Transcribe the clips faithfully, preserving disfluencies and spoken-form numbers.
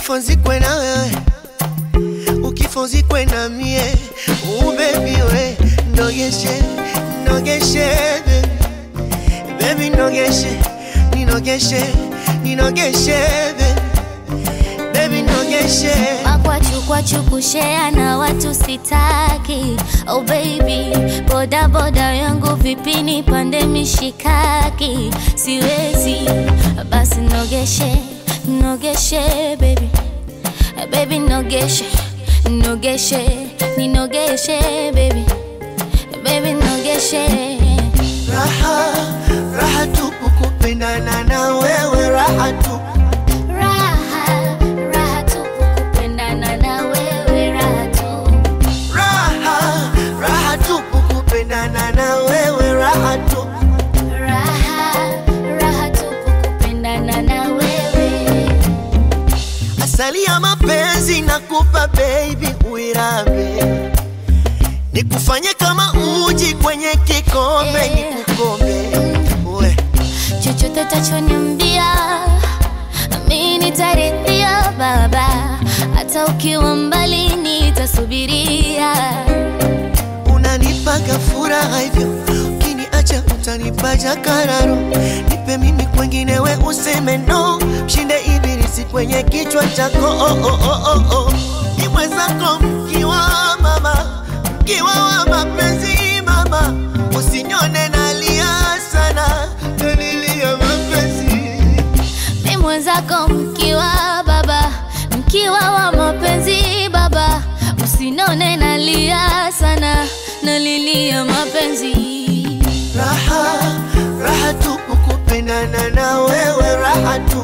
Ukifonzikwe na wewe, ukifonzikwe na mie, oh baby we, nogeshe, nogeshe baby, baby nogeshe, ni nogeshe, ni nogeshe baby, baby nogeshe. Makwachu kwachu kushare na watu sitaki, oh baby, boda boda yangu vipi nipande mishikaki, siwezi, basi nogeshe, nogeshe baby, baby nogeshe, nogeshe, ni nogeshe baby, baby nogeshe. Raha, raha tupu kupendana na wewe, raha tupu. Raha, raha tupu kupendana na wewe, raha tupu. Raha, raha tupu kupendana na wewe, raha tupu. Raha, raha tupu kupendana na wewe. Asali ya mapenzi nakupa baby uirambe, nikufanye kama uji kwenye kikombe, yeah. Nikukombe we chochote tachoniambia mimi nitaridhia baba, hata ukiwa mbali nitasubiria. Unanipaga furaha hivyo, ukiniacha utanipa jakararo. Nipe mimi kwengine we useme no, mshinde ibilisi kwenye kichwa chako. Oh oh oh oh oh, ni mwenzako mkiwa mama, mkiwa wa mapenzi mama, usinyone nalia sana, nalilia mapenzi. Ni mwenzako mkiwa baba, mkiwa wa mapenzi baba, usinone nalia sana, nalilia mapenzi. Raha, raha tupu kupendana na wewe, raha tupu.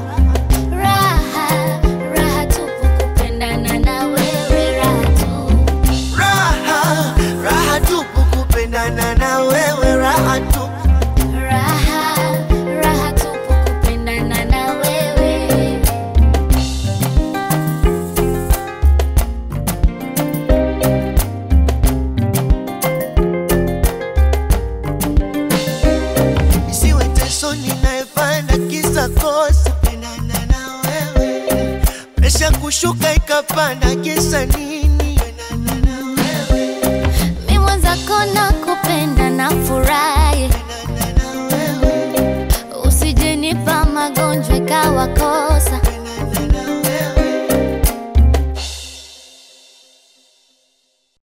Raha, raha tupu kupendana na wewe, raha tupu. Raha, raha tupu kupendana na wewe, raha tupu. Raha, raha tupu kupendana na wewe. Isiwe teso ninaefanya kisa kosa kupendana na wewe, presha kushuka ikapanda kisa nini kupendana na wewe. Mimi mwenzako nakupenda na furahi, Kupendana na wewe, usije nipa magonjwa ikawa kosa.